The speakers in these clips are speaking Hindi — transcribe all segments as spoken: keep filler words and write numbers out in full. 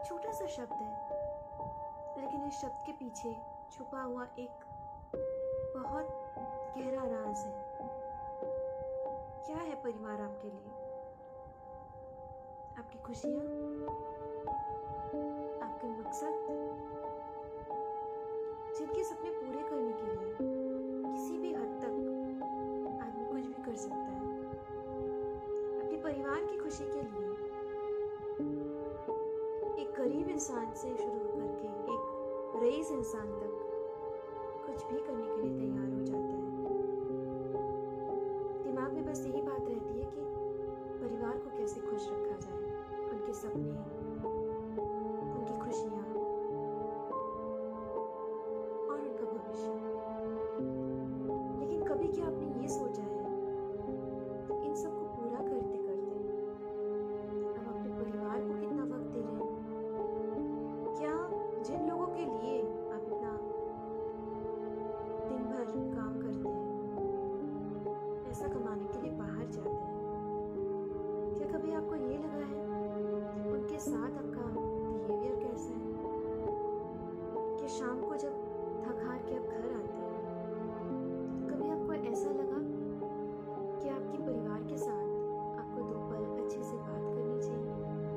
छोटा सा शब्द है, लेकिन इस शब्द के पीछे छुपा हुआ एक बहुत गहरा राज है। क्या है परिवार आपके लिए? आपकी खुशियाँ, आपके मकसद, जिनके सपने पूरे करने के लिए किसी भी हद तक आदमी कुछ भी कर सकता है। अपने परिवार की खुशी के लिए एक गरीब इंसान से शुरू करके एक रईस इंसान तक कुछ भी करने के लिए तैयार हो जाता है। दिमाग में बस यही बात रहती है कि परिवार को कैसे खुश रखा जाए, उनके सपने, उनकी खुशियाँ और उनका भविष्य। लेकिन कभी क्या आपने ये सोचा है इन सबको पूरा करते करते अब अपने परिवार को कितना वक्त दे रहे हैं? क्या जिन लोगों के लिए आप इतना दिन भर काम करते हैं, पैसा कमाने के लिए बाहर जाते हैं, क्या कभी आपको ये लगा है उनके साथ आपका बिहेवियर कैसा है? कि शाम को जब थक हार के आप घर आते हैं तो कभी आपको ऐसा लगा कि आपके परिवार के साथ आपको दो पल अच्छे से बात करनी चाहिए?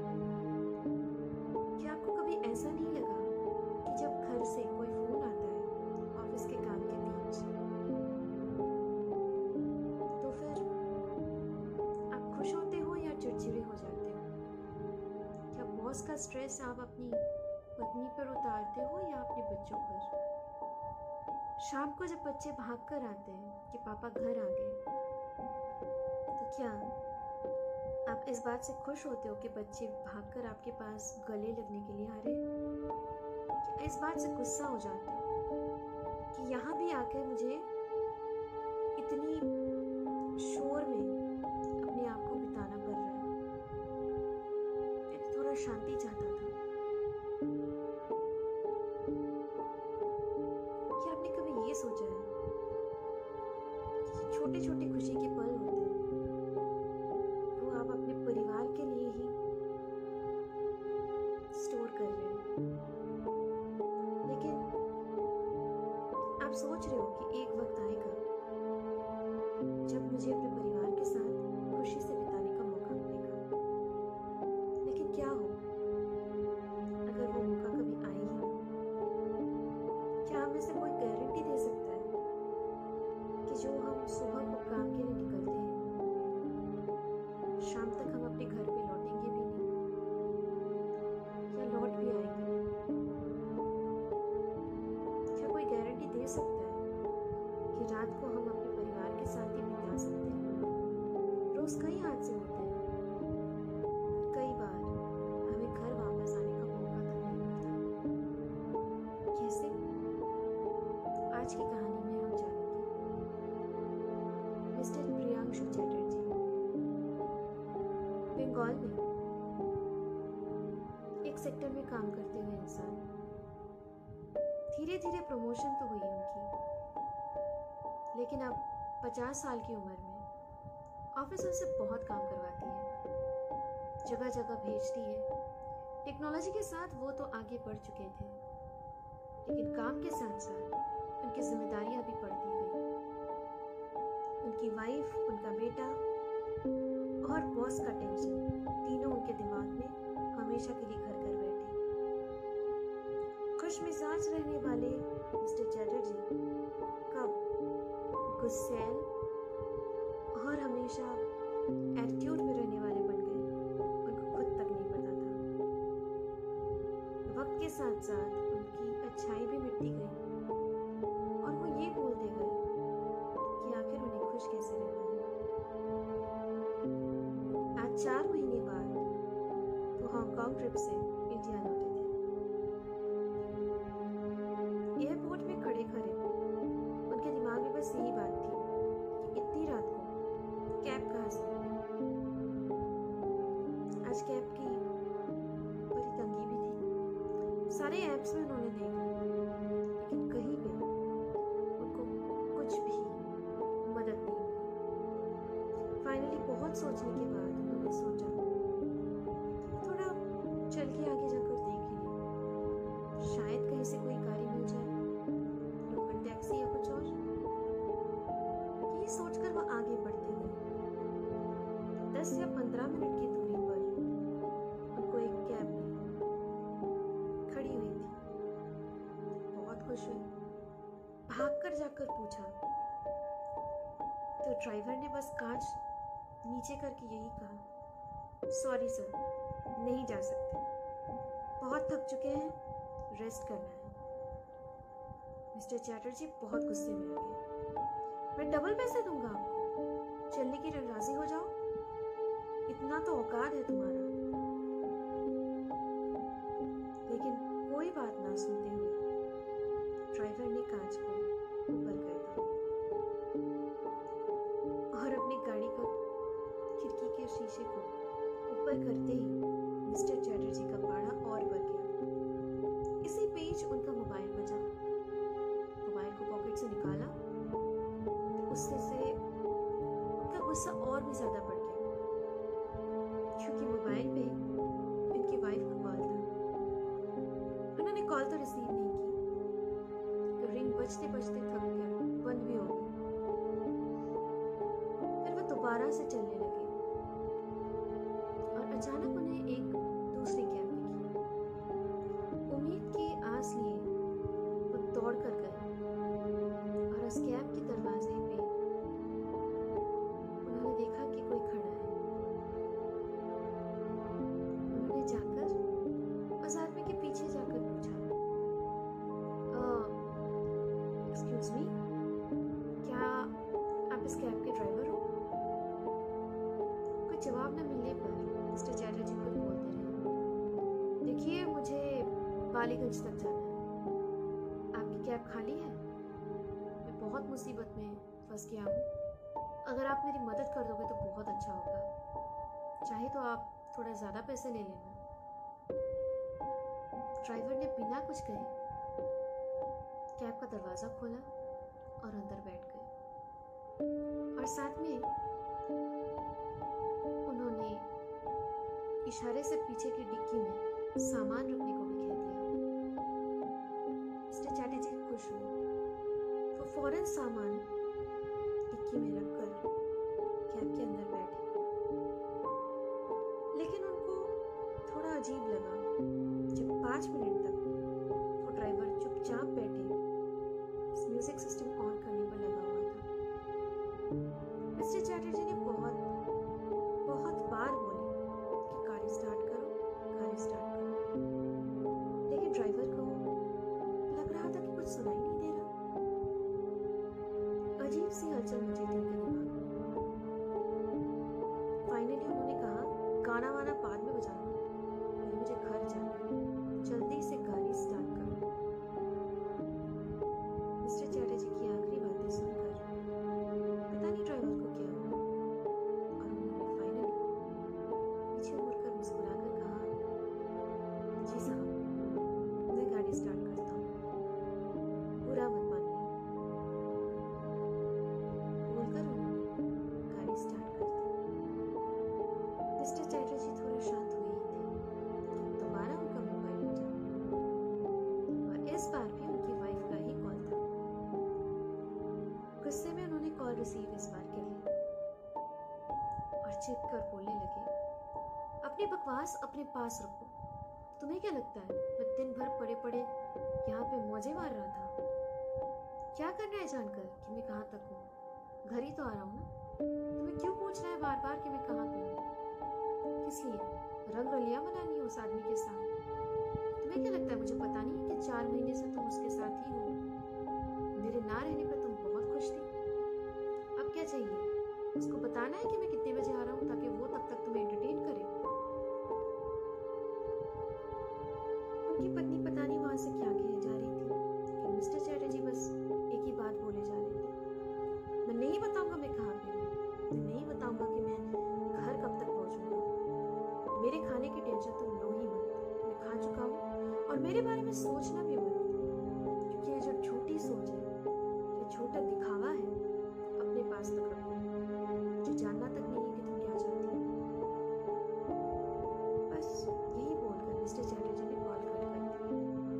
क्या आपको कभी ऐसा नहीं लगा कि जब घर से कोई फोन आता है ऑफिस के काम के बीच, तो फिर आप खुश होते हो या चिड़चिड़े हो जाते हो? क्या बॉस का स्ट्रेस आप अपनी पत्नी पर उतारते हो या अपने बच्चों पर? शाम को जब बच्चे भाग कर आते हैं कि पापा घर आ गए, तो क्या आप इस बात से खुश होते हो कि बच्चे भागकर आपके पास गले लगने के लिए आ रहे हैं? क्या इस बात से गुस्सा हो जाते हो कि यहाँ भी आकर मुझे इतनी शोर में अपने आप को बिताना पड़ रहा है? मैं तो थोड़ा शांति चाहता था। क्या आपने कभी ये सोचा है कि छोटे छोटे खुशी के पल होते हैं वो आप अपने परिवार के लिए ही स्टोर कर रहे हैं? लेकिन आप सोच रहे हो कि एक वक्त आएगा जब मुझे अपने परिवार के साथ खुशी से बिताने का मौका मिलेगा। लेकिन क्या हो अगर वो मौका कभी आए ही ना? क्या हमें से कोई गारंटी दे सकता है कि जो हम सुबह को काम के लिए निकलते हैं शाम तक हम अपने घर पे लौटेंगे भी नहीं, या लौट भी आएंगे? क्या कोई गारंटी दे सकता है कि रात को हम अपने परिवार के साथ ही बिता सकते हैं? रोज कई हादसे होते हैं, कई बार हमें घर वापस आने का मौका तक नहीं मिलता। कैसे? आज की कहानी में हम जानेंगे। मिस्टर प्रियांशु चैटर्जी बंगाल में एक सेक्टर में काम करते हुए इंसान। धीरे धीरे प्रमोशन तो हुई उनकी, लेकिन अब पचास साल की उम्र में ऑफिस उनसे बहुत काम करवाती है, जगह जगह भेजती है। टेक्नोलॉजी के साथ वो तो आगे बढ़ चुके थे, लेकिन काम के साथ साथ उनकी जिम्मेदारियां भी बढ़ती गई। उनकी वाइफ, उनका बेटा और बॉस का टेंशन तीनों उनके दिमाग में हमेशा के लिए घर कर बैठे। खुश मिजाज रहने वाले मिस्टर चैटर्जी कब गुस्सैल और हमेशा एटीट्यूड में रहने वाले बन गए, उनको खुद तक नहीं पता था। वक्त के साथ साथ उनकी अच्छाई भी मिटती गई और वो ये बोलते गए कि आखिर उन्हें खुश कैसे रहना है। आज चार महीने बाद वो हांगकांग ट्रिप से इंडिया लौटे थे। एयरपोर्ट में खड़े खड़े उनके दिमाग में बस यही बात थी कि इतनी रात को कैब कहाँ से मिली। आज कैब की बड़ी तंगी भी थी। सारे ऐप्स में उन्होंने देख लिया, लेकिन कहीं पे उनको कुछ भी मदद नहीं मिली। फाइनली बहुत सोचने के बाद उन्होंने सोचा थोड़ा चल के आगे जाकर देख कर पूछा तो ड्राइवर ने बस कांच नीचे करके यही कहा, सॉरी सर, नहीं जा सकते, बहुत थक चुके हैं, रेस्ट करना है। मिस्टर चैटर्जी बहुत गुस्से में आ गए। मैं डबल पैसे दूंगा आपको, चलने के लिए राजी हो जाओ, इतना तो औकात है तुम्हारा। लेकिन कोई बात ना सुनते हुए ड्राइवर ने कांच को ऊपर कर दिया और अपनी गाड़ी का खिड़की के शीशे को ऊपर करते ही मिस्टर चैटर्जी का पारा और बढ़ गया। इसी बीच उनका मोबाइल बजा। मोबाइल को पॉकेट से निकाला तो उससे से उनका गुस्सा और भी ज्यादा बढ़ गया, क्योंकि मोबाइल पे उनकी वाइफ का कॉल था। उन्होंने कॉल तो रिसीव नहीं की, तो रिंग बजते बजते थक कर बंद भी हो गई। फिर वो दोबारा से चलने लगे और अचानक उन्हें एक दूसरी कैब दिखी। उम्मीद की आस लिए वो दौड़ कर गए और उस कैब के दरवाजे पे उन्होंने देखा कि कोई खड़ा है। उन्होंने जाकर उस आदमी के पीछे जाकर पूछा, एक्सक्यूज मी, क्या आप इस कैब के ड्राइवर हो? कोई जवाब न मिलने पर मिस्टर चैटर्जी खुद बोलते रहे, देखिए मुझे बालीगंज तक जाना है, आपकी कैब खाली है? मैं बहुत मुसीबत में फंस गया हूँ, अगर आप मेरी मदद कर दोगे तो बहुत अच्छा होगा, चाहे तो आप थोड़ा ज़्यादा पैसे ले लेना। ड्राइवर ने बिना कुछ कहे कैब का दरवाज़ा खोला और अंदर बैठ गए और साथ में उन्होंने इशारे से पीछे की डिक्की में सामान रखने को भी कह दिया। मिस्टर चैटर्जी खुश हुए। वो फौरन सामान डिक्की में रखकर कैब के अंदर बैठे। लेकिन उनको थोड़ा अजीब लगा जब पाँच मिनट तक वो ड्राइवर चुपचाप बैठे म्यूजिक सिस्टम ऑन करने पर लगा हुआ था। मिस्टर चैटर्जी ने बहुत बहुत बार बोले कि गाड़ी स्टार्ट करो, गाड़ी स्टार्ट करो, लेकिन ड्राइवर को लग रहा था कि कुछ सुनाई नहीं दे रहा। अजीब सी हलचल मची थी उनके दिमाग में। फाइनली उन्होंने कहा, गाना वाना बाद में बजाना, पहले मुझे घर जाना है, जल्दी से गाड़ी स्टार्ट करो। मिस्टर चैटर्जी की आखिरी बातें सुनकर पता नहीं ड्राइवर को क्या हुआ और उन्होंने फाइनली पीछे मुड़कर मुस्कुराकर कहा, जी साहब, मैं गाड़ी स्टार्ट करता हूँ, बुरा मत मानिए। बोलकर उन्होंने गाड़ी स्टार्ट कर दी। मिस्टर चैटर्जी थोड़े शांत हुए ही थे कि दोबारा उनका मोबाइल बजा और इस बार भी उनकी वाइफ का ही कॉल था। गुस्से में उन्होंने कॉल रिसीव इस बार कर ली और चिढ़ कर बोलने लगे, अपनी बकवास अपने पास रखो, तुम्हें क्या लगता है मैं दिन भर पड़े पड़े यहाँ पे मौजे मार रहा था? क्या करना है जानकर कि मैं कहाँ तक हूँ? घर ही तो आ रहा हूँ ना। तुम्हें क्यों पूछना है बार बार कि मैं कहाँ पे हूँ? किस लिए? रंग रलियां बनानी है उस आदमी के साथ? तुम्हें क्या लगता है मुझे पता नहीं कि चार महीने से तुम उसके साथ ही हो? मेरे ना रहने पर तुम बहुत खुश थी। अब क्या चाहिए? उसको बताना है कि मैं कितने बजे आ रहा हूँ ताकि वो तब तक तुम्हें एंटरटेन करे। उनकी पत्नी पता नहीं वहां से क्या कहे जा रही थी कि मिस्टर चैटर्जी बस एक ही बात बोले जा रहे थे, मैं नहीं बताऊंगा मैं कहाँ पे हूँ, मैं नहीं बताऊंगा कि मैं घर कब तक पहुंचूंगा, मेरे खाने की टेंशन तुम लो ही मत, मैं खा चुका हूँ और मेरे बारे में सोचना भी मत, क्योंकि ये जो झूठी सोच है, ये झूठा दिखावा है, अपने पास तक रखो, मुझे जानना तक नहीं है कि तुम क्या चाहती हो। बस यही बोलकर मिस्टर चैटर्जी ने कॉल कट कर दी।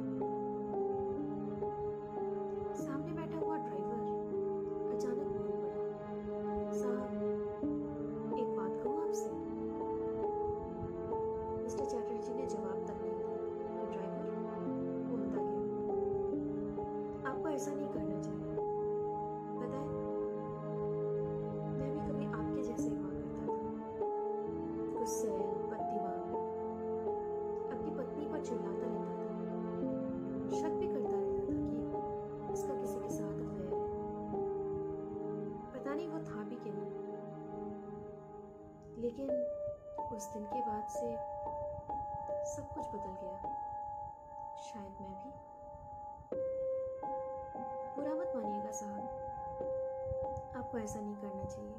सामने बैठा हुआ ड्राइवर अचानक बोल पड़ा, साहब एक बात कहूँ आपसे। मिस्टर चैटर्जी ने जवाब तक नहीं दिया कि ड्राइवर बोलता गया, आपको ऐसा नहीं करना चाहिए, लेकिन उस दिन के बाद से सब कुछ बदल गया। शायद मैं भी। बुरा मत मानिएगा साहब, आपको ऐसा नहीं करना चाहिए।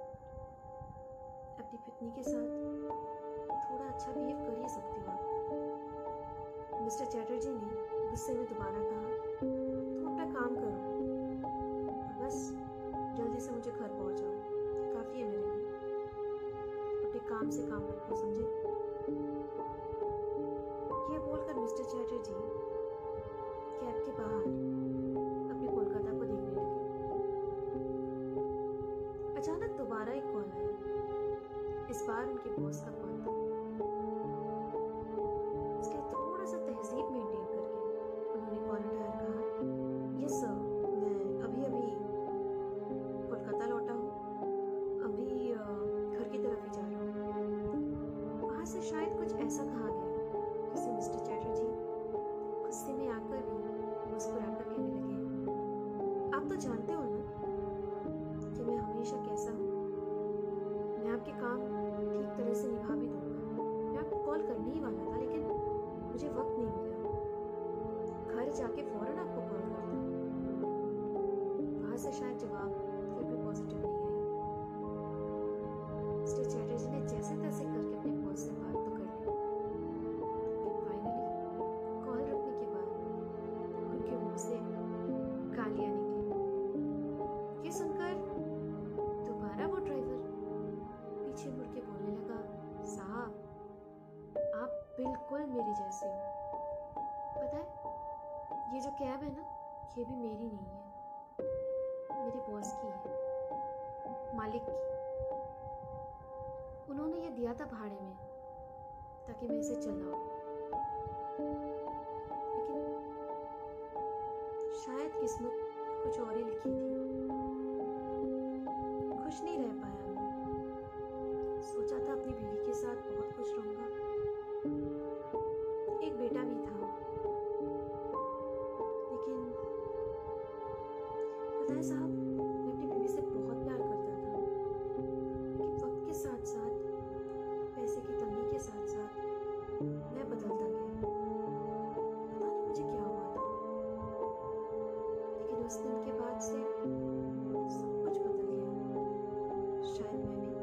अपनी पत्नी के साथ थोड़ा अच्छा बिहेव कर ही सकते हो आप। मिस्टर चैटर्जी ने गुस्से में दोबारा कहा, तुम अपना काम करो और बस जल्दी से मुझे घर पहुंचाओ, काफ़ी है मेरे लिए। अपने काम से काम रखो, समझे? यह बोलकर मिस्टर चैटर्जी कैब के बाहर अपनी कोलकाता को देखने लगे। अचानक दोबारा एक कॉल आया। इस बार उनके बॉस का कॉल था। इसलिए थोड़ा सा तहजीब मेंटेन करके उन्होंने कॉल उठाया, कहा, यस सर, मैं अभी अभी कोलकाता लौटा हूँ, अभी घर की तरफ ही जा रहा हूँ। वहाँ से शायद कुछ ऐसा कहा गया जिसे मिस्टर चैटर्जी गुस्से में आकर भी मुस्कुराकर कहने लगे, आप तो जानते हो ना कि मैं हमेशा कैसा हूँ। मैं आपके काम ठीक तरह से निभा भी दूंगा। मैं आपको कॉल करने ही वाला था, लेकिन मुझे वक्त नहीं मिला। घर जाके फौरन आपको कॉल करता हूँ। वहाँ से शायद जवाब फिर भी पॉजिटिव नहीं आई। मिस्टर चैटर्जी ने जैसे तैसे करके अपने बॉस से बात तो कर ली, लेकिन फाइनली कॉल रखने के बाद उनके मुंह से गालियाँ निकली। ये सुनकर दोबारा वो ड्राइवर पीछे मुड़ के बोलने लगा, साहब आप बिल्कुल मेरी जैसे हो। पता है, ये जो कैब है ना, ये भी मेरी नहीं है, मेरे बॉस की है, मालिक की। उन्होंने ये दिया था भाड़े में ताकि मैं इसे चलाऊं। लेकिन शायद किस्मत कुछ और ही लिखी थी। खुश नहीं रह पाया मैं। सोचा था अपनी बीवी के साथ बहुत खुश रहूंगा। एक बेटा भी था। लेकिन पता है साहब, मैं अपनी बीवी से बहुत प्यार करता था। लेकिन वक्त के साथ साथ, पैसे की तंगी के साथ साथ मैं बदलता गया। पता नहीं मुझे क्या हुआ था, लेकिन उस दिन के बाद से सब कुछ बदल गया। शायद मैं भी।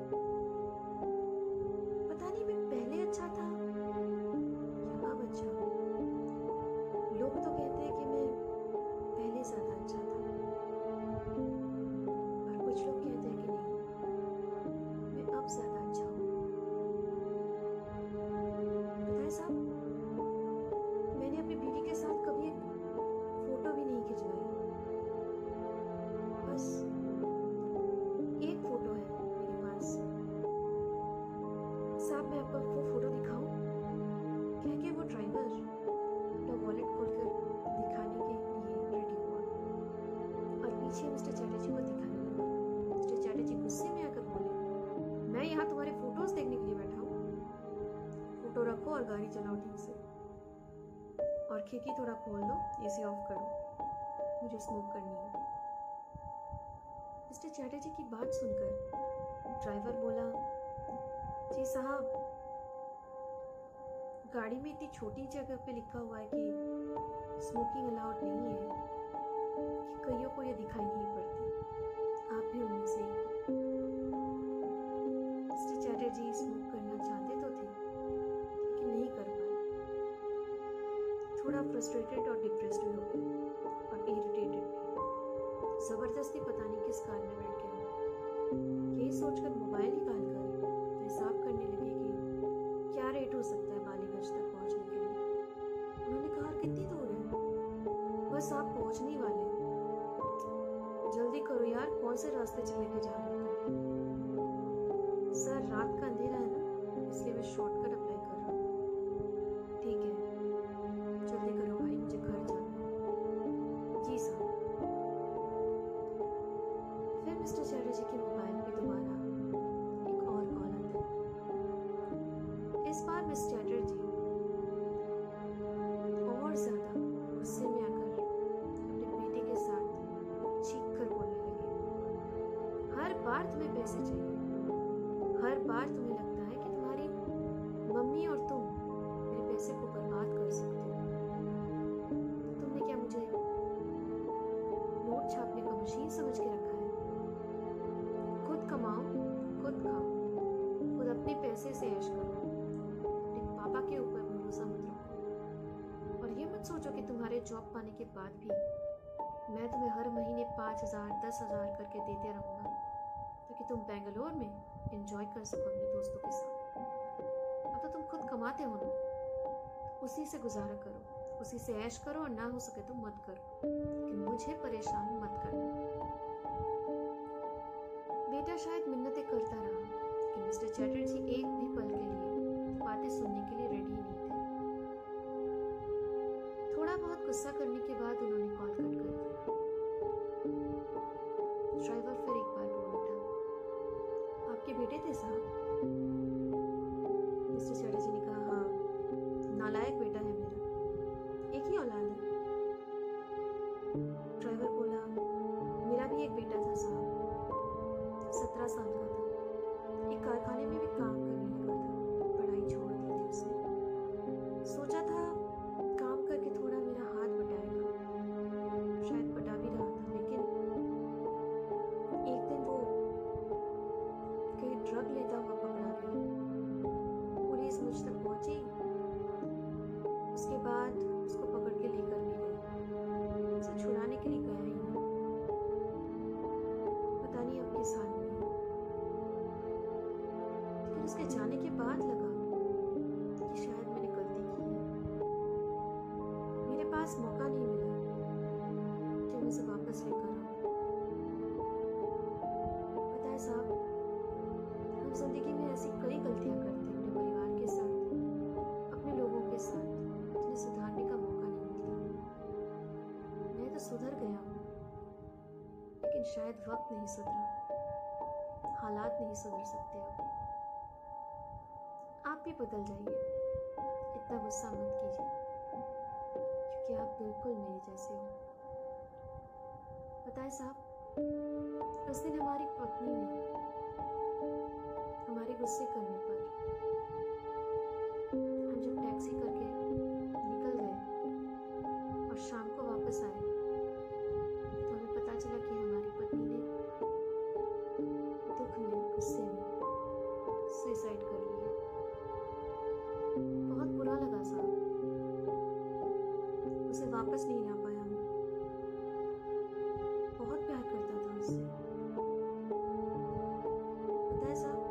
पता नहीं मैं पहले अच्छा था या अब अच्छा हूँ। लोग तो कहते हैं कि मैं पहले ज्यादा अच्छा था, और कुछ लोग कहते हैं कि नहीं, मैं अब ज्यादा अच्छा हूँ। पता है साहब, मैंने अपनी बीवी के साथ कभी एक फोटो भी नहीं खिंचवाई। बस एक फोटो है मेरे पास। साहब मैं आपको वो फोटो दिखाऊं? कह के वो ड्राइवर अपना वॉलेट खोलकर दिखाने के लिए रेडी हुआ और पीछे मिस्टर चैटर्जी को दिखाने लगा। मिस्टर चैटर्जी गुस्से में आकर बोले, मैं यहाँ तुम्हारे फोटोज देखने के लिए बैठा हूँ? फोटो रखो और गाड़ी चलाओ ठीक से, और खिड़की थोड़ा खोल दो, एसी ऑफ करो, मुझे स्मोक करनी है। मिस्टर चैटर्जी की बात सुनकर ड्राइवर बोला, जी साहब, गाड़ी में इतनी छोटी जगह पे लिखा हुआ है कि स्मोकिंग अलाउड नहीं है कि कईयों को ये दिखाई नहीं पड़ती। आप भी उनमें से एक हो। मिस्टर चैटर्जी स्मोक करना चाहते तो थे, लेकिन नहीं कर पाए। थोड़ा फ्रस्ट्रेटेड और डिप्रेस्ड भी हो गए और इरिटेटेड भी। जबरदस्ती पता नहीं किस कार में बैठ गए। यही सोचकर मोबाइल निकाल कर हिसाब करने लगे कि क्या रेट हो सकता है बालीगंज तक पहुंचने के लिए। उन्होंने कहा, कितनी दूर है? बस आप पहुंचने ही वाले हैं। जल्दी करो यार, कौन से रास्ते से लेके जा रहे हो? सर रात का अंधेरा है ना, इसलिए मैं शॉर्टकट अप्लाई कर रहा हूँ। ठीक है, जल्दी करो भाई, मुझे घर जाना है। जी सर। फिर मिस्टर चैटर्जी के मोबाइल पे दोबारा एक और कॉल आता है। इस बार मिस चैटर्जी और ज्यादा गुस्से में आकर अपने बेटे के साथ चीख कर बोलने लगे, हर बार तुम्हें पैसे चाहिए, हर बार तुम्हें जॉब पाने के बाद भी मैं तुम्हें हर महीने पाँच हजार दस हजार करके देते रहूँगा ताकि तुम बेंगलोर में एंजॉय कर सको अपने दोस्तों के साथ। अब तो तुम खुद कमाते हो ना, उसी से गुजारा करो, उसी से ऐश करो, और ना हो सके तो मत करो, लेकिन मुझे परेशान मत करना। बेटा शायद मिन्नतें करता रहा कि मिस्टर चैटर्जी एक भी पल के लिए बातें सुनने के लिए रेडी नहीं थे। थोड़ा बहुत गुस्सा करने के बाद उन्होंने कॉल कट कर दी। ड्राइवर फिर एक बार बोल उठा, आपके बेटे थे साहब? मिस्टर चैटर्जी ने कहा, हाँ, नालायक बेटा है मेरा, एक ही औलाद है। ड्राइवर बोला, मेरा भी एक बेटा था साहब, सत्रह साल का था, एक कारखाने में भी काम करने लगा था, पढ़ाई छोड़ दी थी उसने। सोचा था काम करके थोड़ा मेरा हाथ बटाएगा, शायद बटा भी रहा था, लेकिन एक दिन वो कहीं ड्रग लेता हुआ पकड़ा गया। पुलिस मुझ तक पहुंची, उसके बाद उसको पकड़ के लेकर भी गई। उसे छुड़ाने के लिए गया ही ना, पता नहीं अब किस हाल में। लेकिन उसके जाने के बाद लगा कि शायद मैंने गलती की है। मेरे पास मौका नहीं मिला कि मैं उसे वापस लेकर आऊं। पता है साहब, हम जिंदगी में ऐसी कई गलतियां करते हैं अपने परिवार के साथ, अपने लोगों के साथ, जिन्हें सुधारने का मौका नहीं मिलता। मैं तो सुधर गया हूँ, लेकिन शायद वक्त नहीं सुधरा, हालात नहीं सुधर सकते अब। आप भी बदल जाइए, इतना गुस्सा मत कीजिए, क्योंकि आप बिल्कुल मेरे जैसे हो। पता है साहब, उस दिन हमारी पत्नी ने हमारे गुस्से करने पर हम जब टैक्सी करके निकल गए और शाम को वापस आए तो हमें पता चला कि हमारी पत्नी ने दुख में, गुस्से में सुसाइड कर ली है। बहुत बुरा लगा साहब, उसे वापस नहीं ला पाया मैं। बहुत प्यार करता था उससे। पता है साहब,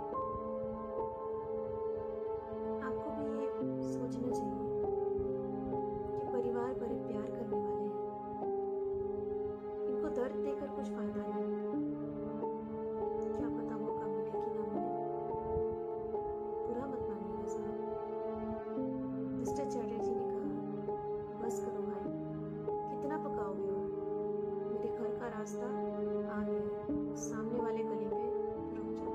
आपको भी ये सोचना चाहिए कि परिवार बड़े प्यार करने वाले हैं, इनको दर्द देकर कुछ फायदा नहीं। क्या पता मौका मिले कि ना मिले। बुरा मत मानिएगा साहब। मिस्टर चैटर्जी ने कहा, बस करो भाई, कितना पकाओगे और? मेरे घर का रास्ता आ गया है, सामने वाले गली पे रुक जाओ।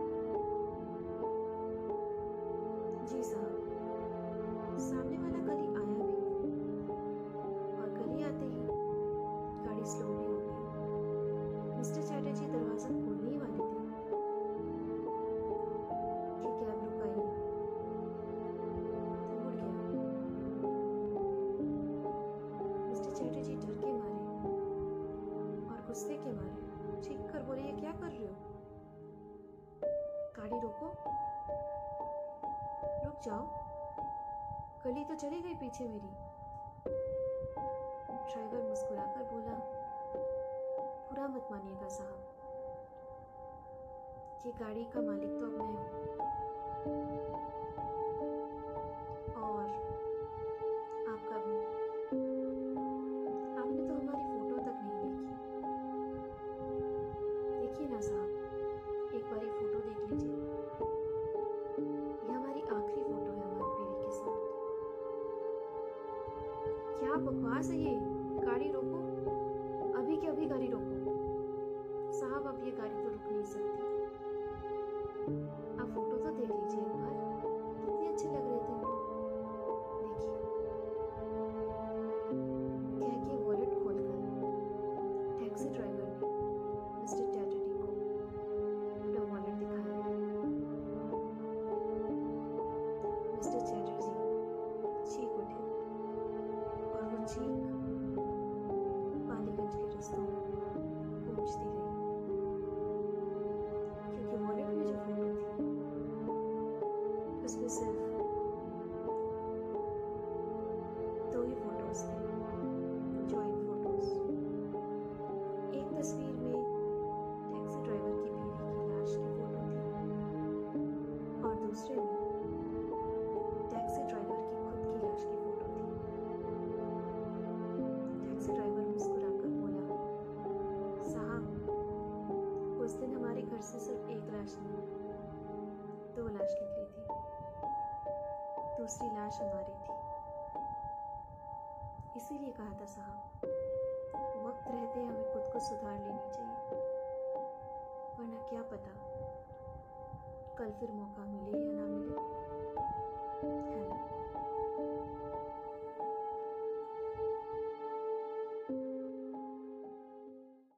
जी साहब। सामने वाला गली आया भी और गली आते ही गाड़ी स्लो भी हो गई। मिस्टर चैटर्जी दरवाजा खोलने ही वाले थे कि कैब रुका ही तो मुड़ गया। मिस्टर चैटर्जी डर के मारे और गुस्से के मारे चीख कर बोले, ये क्या कर रहे हो? गाड़ी रोको, रुक जाओ, गली तो चली गई पीछे मेरी। ड्राइवर मुस्कुराकर बोला, बुरा मत मानिएगा साहब, ये गाड़ी का मालिक तो अब मैं हूँ, और आपका भी। आपने तो हमारी फोटो तक नहीं देखी। देखिए ना साहब, एक बारी फोटो देख लीजिए। ये हमारी आखिरी फोटो है हमारी बीवी के साथ। क्या बकवास है ये? गाड़ी रोको, अभी के अभी गाड़ी रोको। साहब, अब ये गाड़ी तो रुक नहीं सकती। आप फोटो तो देख लीजिए एक बार, कितने अच्छे लग रहे थे हम लोग। देखिए, कह के वॉलेट खोलकर टैक्सी ड्राइवर ने मिस्टर चैटर्जी को अपना वॉलेट दिखाया। मिस्टर चैटर्जी चीख उठे और वो चीख पालीगंज के रस्तों में गूंजती रही, क्योंकि वॉलेट में जो फोटो थी उसमें सिर्फ दो ही फोटोज थे जो दूसरी लाश हमारी थी। इसीलिए कहा था साहब, वक्त रहते हमें खुद को सुधार लेनी चाहिए, वरना क्या पता कल फिर मौका मिले या ना मिले।